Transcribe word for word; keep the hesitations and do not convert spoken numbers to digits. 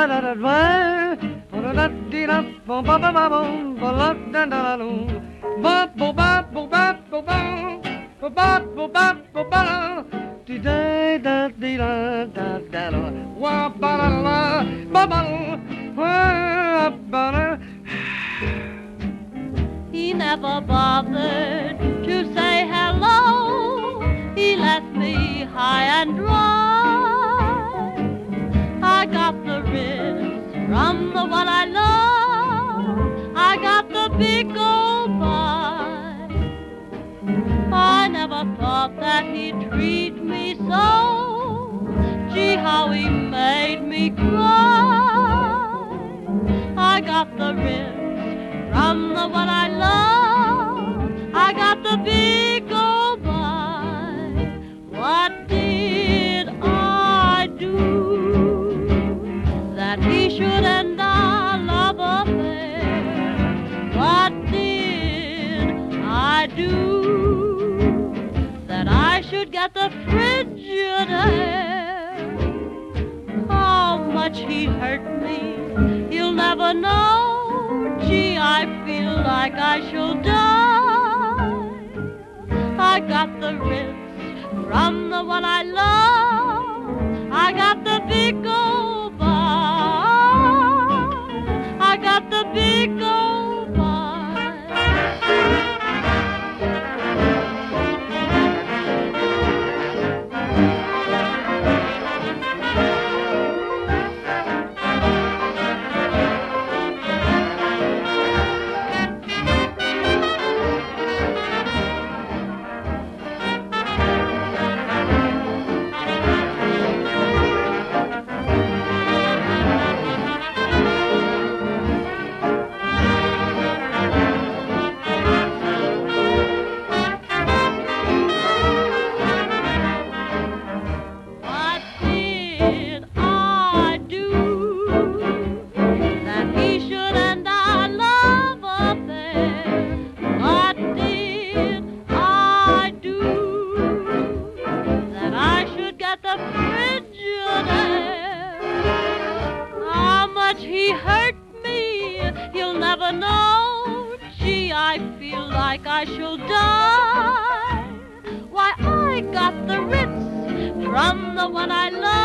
He never bothered to say hello. He left me high and dry. I got the wrist from the one I love. I got the big goodbye. I never thought that he'd treat me so. Gee, how he made me cry. I got the wrist from the one I love. I got the big goodbye. What did I do that he should end our love affair? What did I do that I should get the frigid air? How much he hurt me, you'll never know. Gee, I feel like I shall die. I got the wrist from the one I love. I got the big goodbye. I got the big he hurt me, you'll never know. Gee, I feel like I shall die. Why, I got the ritz from the one I love.